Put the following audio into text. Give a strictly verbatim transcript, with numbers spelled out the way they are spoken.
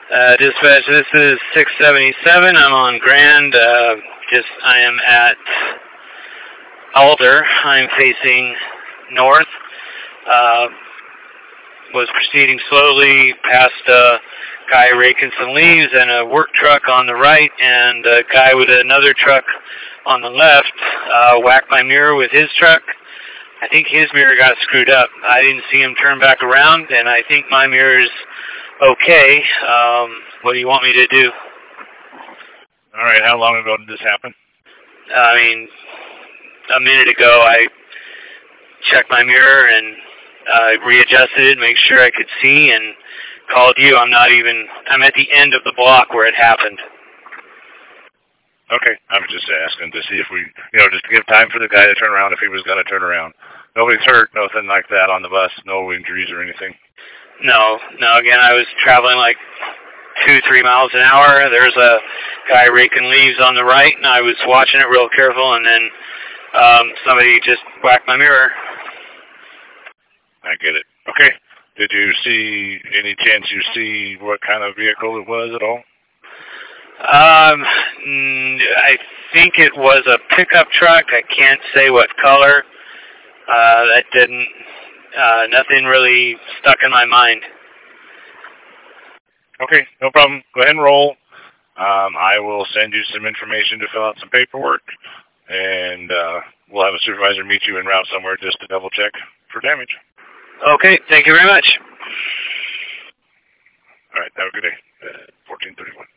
Uh, dispatch, this is six seventy-seven. I'm on Grand. Uh, just, I am at Alder. I'm facing north. Uh, was proceeding slowly past a guy raking some leaves and a work truck on the right, and a guy with another truck on the left uh, whacked my mirror with his truck. I think his mirror got screwed up. I didn't see him turn back around, and I think my mirror's okay. Um, what do you want me to do? All right, how long ago did this happen? I mean, a minute ago I checked my mirror and uh, readjusted it, make sure I could see, and called you. I'm not even, I'm at the end of the block where it happened. Okay, I was just asking to see if we, you know, just to give time for the guy to turn around if he was going to turn around. Nobody's hurt, nothing like that on the bus, no injuries or anything. No, no, again, I was traveling like two, three miles an hour. There's a guy raking leaves on the right, and I was watching it real careful, and then um, somebody just whacked my mirror. I get it. Okay. Did you see, any chance you see what kind of vehicle it was at all? Um, I think it was a pickup truck. I can't say what color. Uh, that didn't, uh, nothing really stuck in my mind. Okay, no problem. Go ahead and roll. Um, I will send you some information to fill out some paperwork, and uh, we'll have a supervisor meet you en route somewhere just to double check for damage. Okay, thank you very much. All right, have a good day. Uh, fourteen thirty-one.